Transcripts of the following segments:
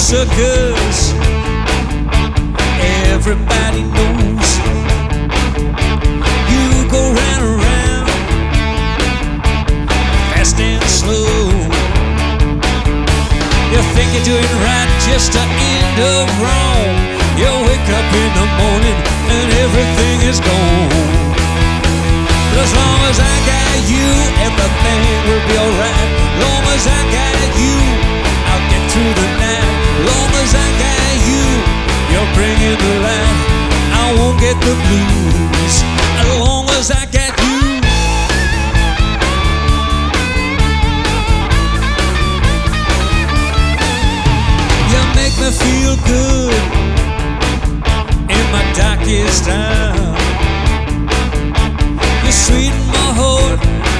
circus. Everybody knows you go round and round, fast and slow. You think you're doing right just to end up wrong. You wake up in the morning and everything is gone. But as long as I got you, everything will be alright. Long as I got you, I'll get through the night. Long as I got you, you're bringing the light. I won't get the blues as long as I got you. You make me feel good in my darkest hour. You sweeten my heart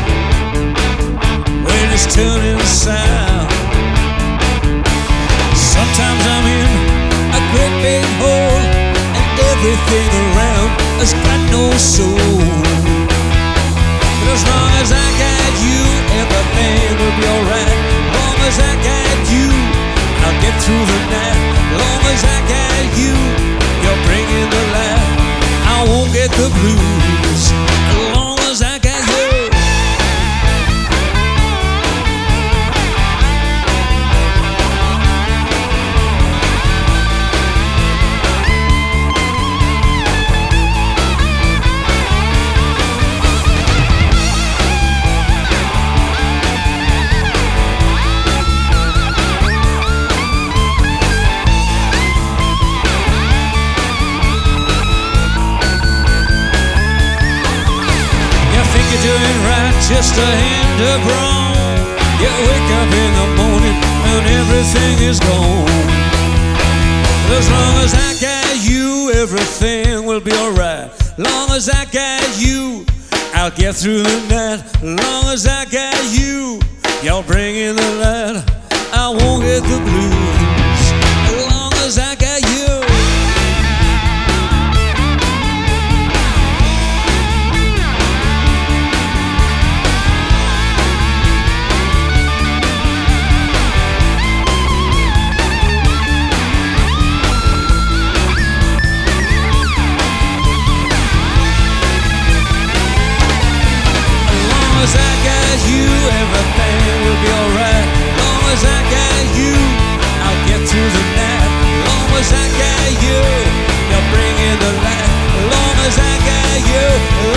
when it's turning sour. Sometimes I'm in a great big hole and everything around has got no soul. But as long as I got you, everything will be alright. Long as I got you, I'll get through the night. Long as I got you, you're bringing the light. I won't get the blues as long as I got you. Doing right just to end up wrong. You wake up in the morning and everything is gone. But as long as I got you, everything will be alright. Long as I got you, I'll get through the night. Long as I got you, you'll bring in the light. I won't get the blues as long as I got you. As I got you, everything will be alright. Long as I got you, I'll get through the night. Long as I got you, you're bringing the light. Long as I got you.